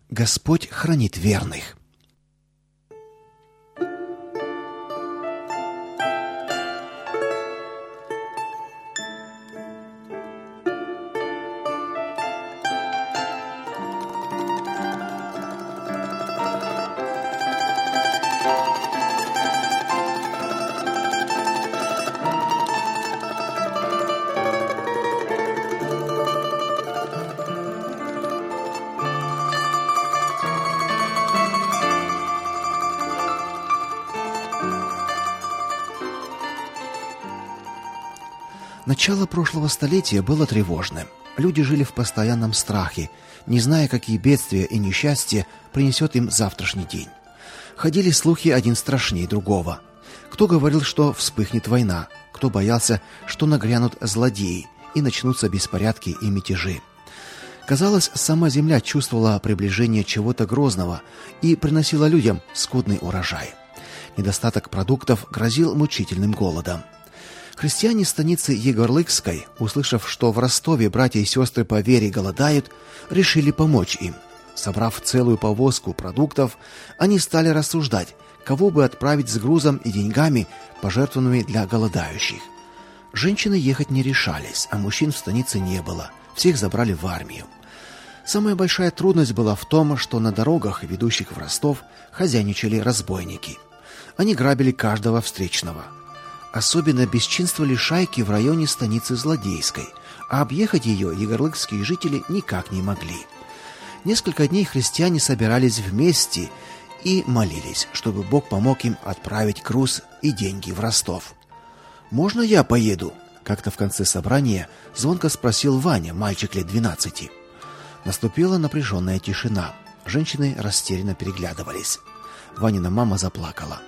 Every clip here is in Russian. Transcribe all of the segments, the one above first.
Господь хранит верных. Начало прошлого столетия было тревожным. Люди жили в постоянном страхе, не зная, какие бедствия и несчастья принесет им завтрашний день. Ходили слухи один страшнее другого. Кто говорил, что вспыхнет война, кто боялся, что нагрянут злодеи и начнутся беспорядки и мятежи. Казалось, сама земля чувствовала приближение чего-то грозного и приносила людям скудный урожай. Недостаток продуктов грозил мучительным голодом. Христиане станицы Егорлыцкой, услышав, что в Ростове братья и сестры по вере голодают, решили помочь им. Собрав целую повозку продуктов, они стали рассуждать, кого бы отправить с грузом и деньгами, пожертвованными для голодающих. Женщины ехать не решались, а мужчин в станице не было. Всех забрали в армию. Самая большая трудность была в том, что на дорогах, ведущих в Ростов, хозяйничали разбойники. Они грабили каждого встречного. Особенно бесчинствовали шайки в районе станицы Злодейской, а объехать ее егорлыцкие жители никак не могли. Несколько дней христиане собирались вместе и молились, чтобы Бог помог им отправить груз и деньги в Ростов. «Можно я поеду?» — как-то в конце собрания звонко спросил Ваня, мальчик лет 12. Наступила напряженная тишина. Женщины растерянно переглядывались. Ванина мама заплакала.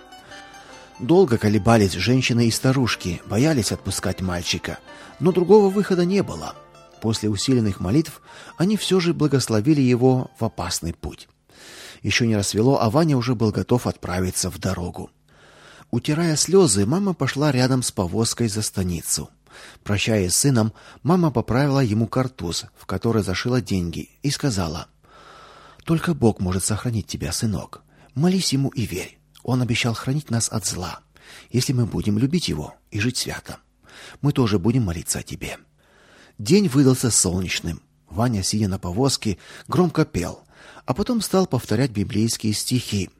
Долго колебались женщины и старушки, боялись отпускать мальчика, но другого выхода не было. После усиленных молитв они все же благословили его в опасный путь. Еще не рассвело, а Ваня уже был готов отправиться в дорогу. Утирая слезы, мама пошла рядом с повозкой за станицу. Прощаясь с сыном, мама поправила ему картуз, в который зашила деньги, и сказала: «Только Бог может сохранить тебя, сынок. Молись ему и верь. Он обещал хранить нас от зла, если мы будем любить его и жить свято. Мы тоже будем молиться о тебе». День выдался солнечным. Ваня, сидя на повозке, громко пел, а потом стал повторять библейские стихи.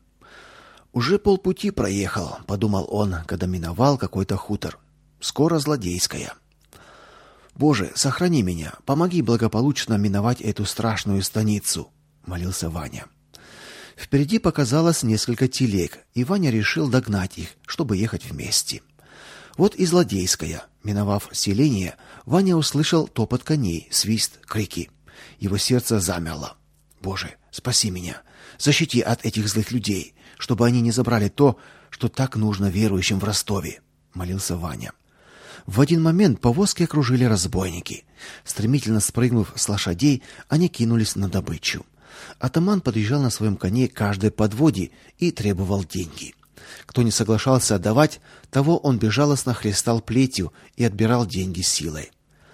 «Уже полпути проехал», — подумал он, когда миновал какой-то хутор. «Скоро Злодейская. Боже, сохрани меня, помоги благополучно миновать эту страшную станицу», — молился Ваня. Впереди показалось несколько телег, и Ваня решил догнать их, чтобы ехать вместе. Вот и Злодейская. Миновав селение, Ваня услышал топот коней, свист, крики. Его сердце замерло. «Боже, спаси меня, защити от этих злых людей, чтобы они не забрали то, что так нужно верующим в Ростове», — молился Ваня. В один момент повозки окружили разбойники. Стремительно спрыгнув с лошадей, они кинулись на добычу. Атаман подъезжал на своем коне к каждой подводе и требовал деньги. Кто не соглашался отдавать, того он безжалостно хлестал плетью и отбирал деньги силой.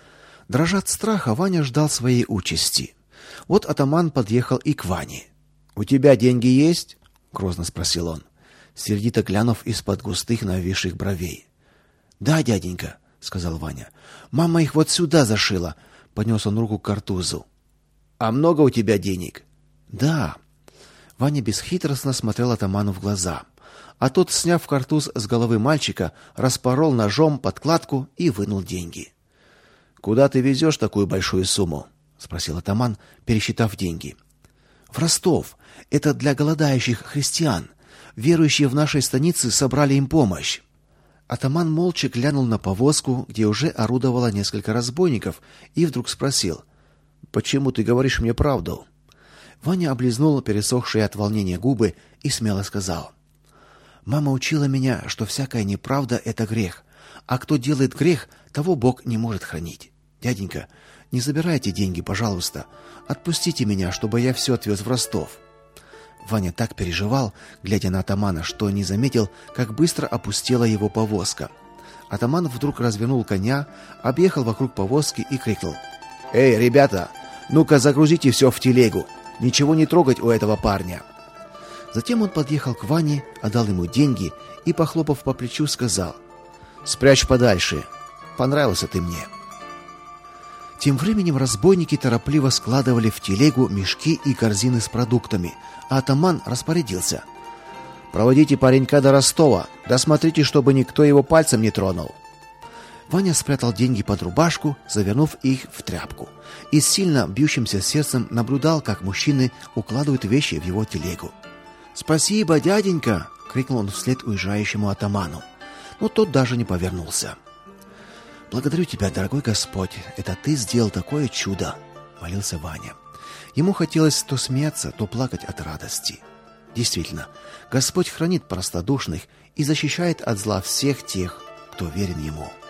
Дрожа от страха, Ваня ждал своей участи. Вот атаман подъехал и к Ване. «У тебя деньги есть?» — грозно спросил он, сердито глянув из-под густых нависших бровей. «Да, дяденька», — сказал Ваня. «Мама их вот сюда зашила», — поднес он руку к картузу. «А много у тебя денег?» «Да». Ваня бесхитростно смотрел атаману в глаза, а тот, сняв картуз с головы мальчика, распорол ножом подкладку и вынул деньги. «Куда ты везешь такую большую сумму?» — спросил атаман, пересчитав деньги. «В Ростов. Это для голодающих христиан. Верующие в нашей станице собрали им помощь». Атаман молча глянул на повозку, где уже орудовало несколько разбойников, и вдруг спросил: «Почему ты говоришь мне правду?» Ваня облизнул пересохшие от волнения губы и смело сказал: «Мама учила меня, что всякая неправда — это грех, а кто делает грех, того Бог не может хранить. Дяденька, не забирайте деньги, пожалуйста. Отпустите меня, чтобы я все отвез в Ростов». Ваня так переживал, глядя на атамана, что не заметил, как быстро опустела его повозка. Атаман вдруг развернул коня, объехал вокруг повозки и крикнул: «Эй, ребята, ну-ка загрузите все в телегу. Ничего не трогать у этого парня. Затем он подъехал к Ване, отдал ему деньги и, похлопав по плечу, сказал: «Спрячь подальше. Понравился ты мне». Тем временем разбойники торопливо складывали в телегу мешки и корзины с продуктами, а атаман распорядился: «Проводите паренька до Ростова, да смотрите, чтобы никто его пальцем не тронул». Ваня спрятал деньги под рубашку, завернув их в тряпку, и с сильно бьющимся сердцем наблюдал, как мужчины укладывают вещи в его телегу. «Спасибо, дяденька!» — крикнул он вслед уезжающему атаману, но тот даже не повернулся. «Благодарю тебя, дорогой Господь, это ты сделал такое чудо!» — молился Ваня. Ему хотелось то смеяться, то плакать от радости. Действительно, Господь хранит простодушных и защищает от зла всех тех, кто верен Ему.